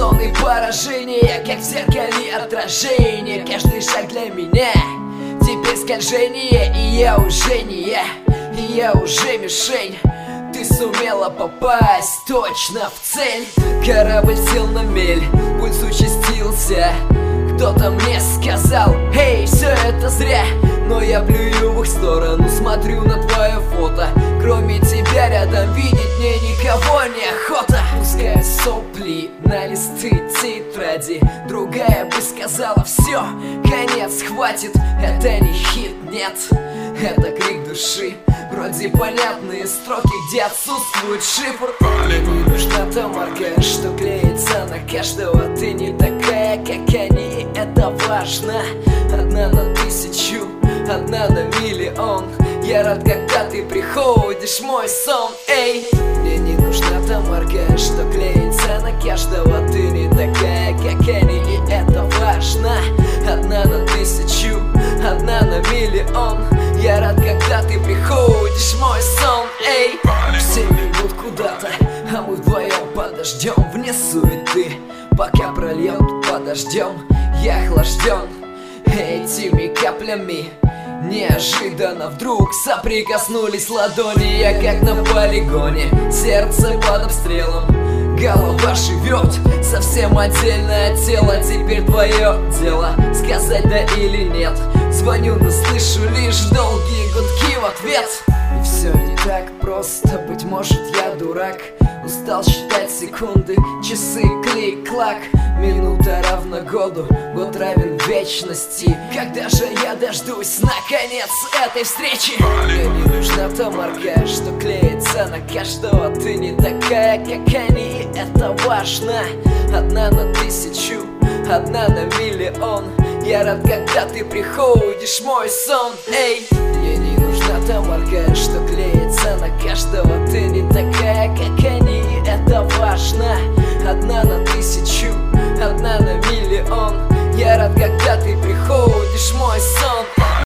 сон и поражение, как в зеркале отражение. Каждый шаг для меня теперь скольжение, и я уже не я, и я уже мишень. Ты сумела попасть точно в цель. Корабль сел на мель, пульс участился. Кто-то мне сказал: эй, все это зря. Но я плюю в их сторону, смотрю на твое фото. Кроме тебя рядом видеть мне никого не охота. Пускай сопли на листы тетради, другая бы сказала: все, конец, хватит. Это не хит, нет, это крик души. Вроде понятные строки, где отсутствует шифр. Мне не нужна та марка, что клеится на каждого. Ты не такая, как они, и это важно. Одна на тысячу, одна на миллион. Я рад, когда ты приходишь в мой сон. Эй, мне не нужна та марка, что клеится на каждого. Ты не такая, как они, и это важно. Одна на тысячу, одна на миллион. Я рад, когда ты приходишь в мой сон. Эй, все бегут куда-то, а мы вдвоем подождем вне суеты, пока прольет под дождем. Я охлажден этими каплями. Неожиданно вдруг соприкоснулись ладони. Я как на полигоне, сердце под обстрелом. Голова живет совсем отдельно от тела. Теперь твое дело сказать да или нет. Звоню, но слышу лишь долгие гудки в ответ. И все не так просто, быть может я дурак. Устал считать секунды, часы, клик-клак. Минута равна году, год равен вечности. Когда же я дождусь наконец этой встречи? Мне не нужна та марка, что клеится на каждого. Ты не такая, как они, и это важно. Одна на тысячу, одна на миллион. Я рад, когда ты приходишь в мой сон. Эй, мне не нужна та марка, что клеится на каждого. Ты не такая, как